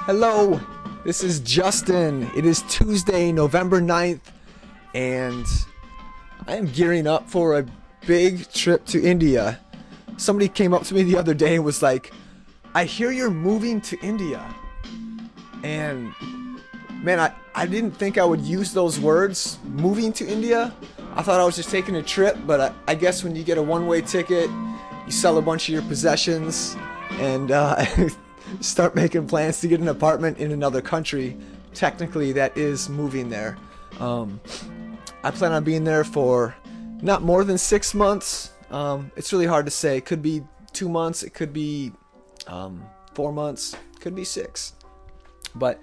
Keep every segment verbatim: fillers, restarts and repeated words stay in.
Hello, this is Justin. It is Tuesday, November ninth, and I am gearing up for a big trip to India. Somebody came up to me the other day and was like, I hear you're moving to India. And man, I, I didn't think I would use those words, moving to India. I thought I was just taking a trip, but I, I guess when you get a one-way ticket, you sell a bunch of your possessions and uh, start making plans to get an apartment in another country. Technically, that is moving there. Um, I plan on being there for not more than six months. Um, it's really hard to say. It could be two months. It could be um, four months. It could be six. But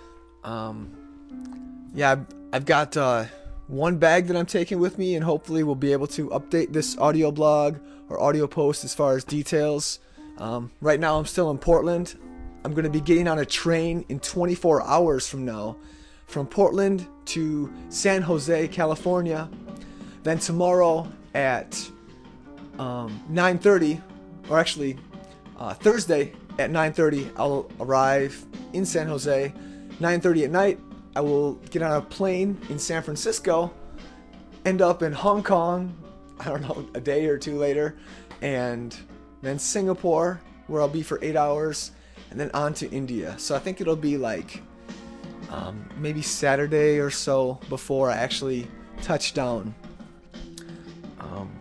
um, yeah, I've, I've got uh, one bag that I'm taking with me, and hopefully we'll be able to update this audio blog or audio post as far as details. Um, right now I'm still in Portland. I'm going to be getting on a train in twenty-four hours from now from Portland to San Jose, California. Then tomorrow at um, nine thirty, or actually uh, Thursday at nine thirty, I'll arrive in San Jose. nine thirty at night, I will get on a plane in San Francisco, end up in Hong Kong, I don't know, a day or two later, and then Singapore, where I'll be for eight hours, and then on to India. So I think it'll be like um, maybe Saturday or so before I actually touch down. Um,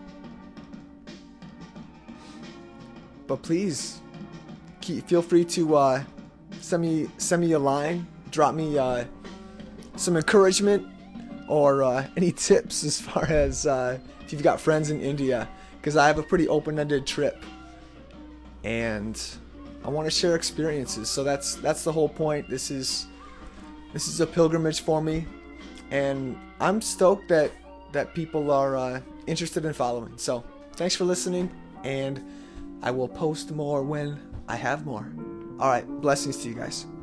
but please, keep, feel free to uh, send me send me a line, drop me uh, some encouragement or uh, any tips as far as uh, if you've got friends in India, because I have a pretty open-ended trip and I want to share experiences. So that's that's the whole point. This is this is a pilgrimage for me, and I'm stoked that that people are uh, interested in following. So thanks for listening, and I will post more when I have more. All right, blessings to you guys.